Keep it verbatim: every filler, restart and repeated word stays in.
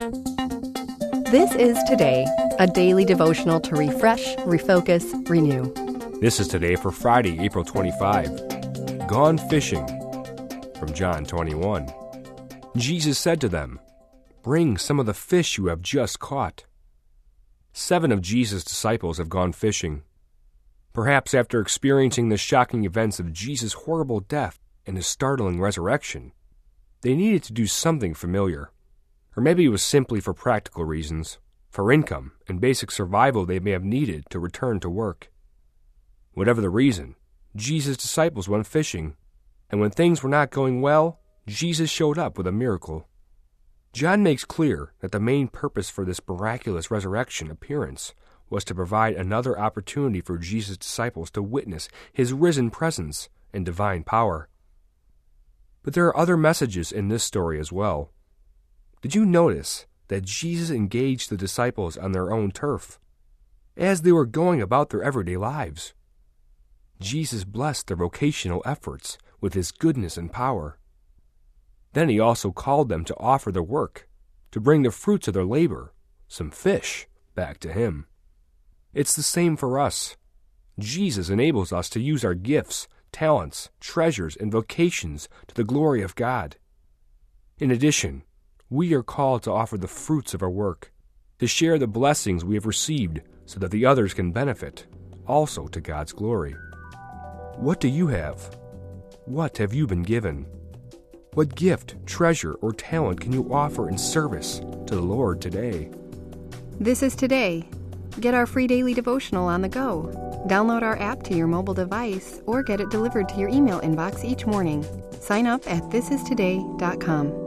This is Today, a daily devotional to refresh, refocus, renew. This is Today for Friday, April twenty-fifth. Gone fishing. From John twenty-one. Jesus said to them, "Bring some of the fish you have just caught." Seven of Jesus' disciples have gone fishing. Perhaps after experiencing the shocking events of Jesus' horrible death and his startling resurrection, they needed to do something familiar. Or maybe it was simply for practical reasons, for income and basic survival they may have needed to return to work. Whatever the reason, Jesus' disciples went fishing, and when things were not going well, Jesus showed up with a miracle. John makes clear that the main purpose for this miraculous resurrection appearance was to provide another opportunity for Jesus' disciples to witness his risen presence and divine power. But there are other messages in this story as well. Did you notice that Jesus engaged the disciples on their own turf, as they were going about their everyday lives? Jesus blessed their vocational efforts with his goodness and power. Then he also called them to offer their work, to bring the fruits of their labor, some fish, back to him. It's the same for us. Jesus enables us to use our gifts, talents, treasures, and vocations to the glory of God. In addition, we are called to offer the fruits of our work, to share the blessings we have received so that the others can benefit, also to God's glory. What do you have? What have you been given? What gift, treasure, or talent can you offer in service to the Lord today? This is Today. Get our free daily devotional on the go. Download our app to your mobile device or get it delivered to your email inbox each morning. Sign up at this is today dot com.